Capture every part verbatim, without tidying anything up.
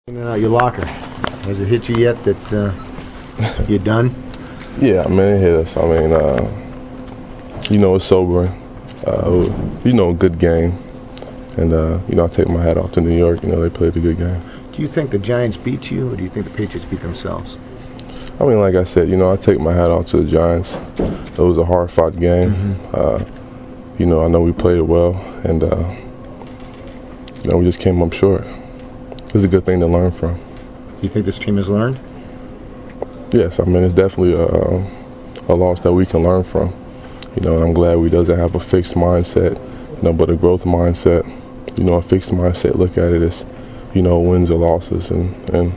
Uh, your locker, has it hit you yet that uh, you're done? Yeah, I mean, it hit us. I mean, uh, you know, it's sobering. Uh, you know, a good game. And, uh, you know, I take my hat off to New York. You know, they played a good game. Do you think the Giants beat you, or do you think the Patriots beat themselves? I mean, like I said, you know, I take my hat off to the Giants. It was a hard-fought game. Mm-hmm. uh, you know, I know we played it well. And, uh, you know, we just came up short. It's a good thing to learn from. Do you think this team has learned? Yes, I mean, it's definitely a, a loss that we can learn from. You know, and I'm glad we doesn't have a fixed mindset, you know, but a growth mindset. You know, a fixed mindset, look at it as, you know, wins or losses, and and,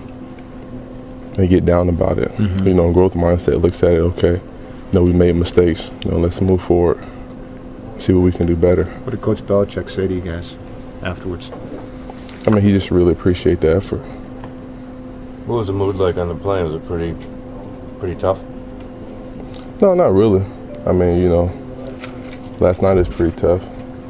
and get down about it. Mm-hmm. You know, a growth mindset looks at it, okay, you know, we made mistakes. You know, let's move forward, see what we can do better. What did Coach Belichick say to you guys afterwards? I mean, he just really appreciated the effort. What was the mood like on the plane? Was it pretty, pretty tough? No, not really. I mean, you know, last night is pretty tough,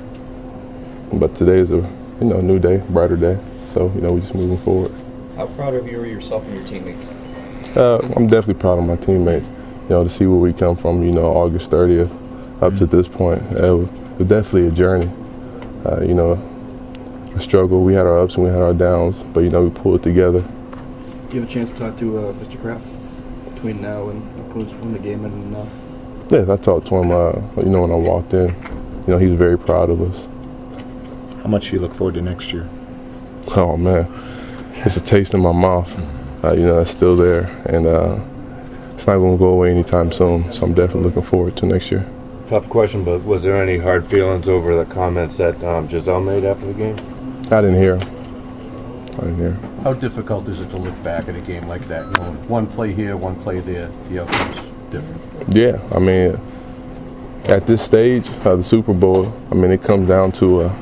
but today is a, you know, new day, brighter day. So, you know, we're just moving forward. How proud of you are yourself and your teammates? Uh, I'm definitely proud of my teammates. You know, to see where we come from, you know, August thirtieth up to this point, it was definitely a journey. Uh, you know, a struggle. We had our ups and we had our downs, but, you know, we pulled it together. Do you have a chance to talk to uh, Mister Kraft between now and when the game and now? Yeah, I talked to him, uh, you know, when I walked in. You know, he was very proud of us. How much do you look forward to next year? Oh, man. It's a taste in my mouth. Uh, you know, it's still there. And uh, it's not going to go away anytime soon. So I'm definitely looking forward to next year. Tough question, but was there any hard feelings over the comments that um, Gisele made after the game? I didn't hear him. I didn't hear him. How difficult is it to look back at a game like that? You know, one play here, one play there, the outcome's different. Yeah, I mean, at this stage of the Super Bowl, I mean, it comes down to a,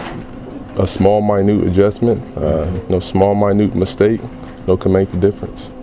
a small, minute adjustment. Uh, no small, minute mistake, no can make the difference.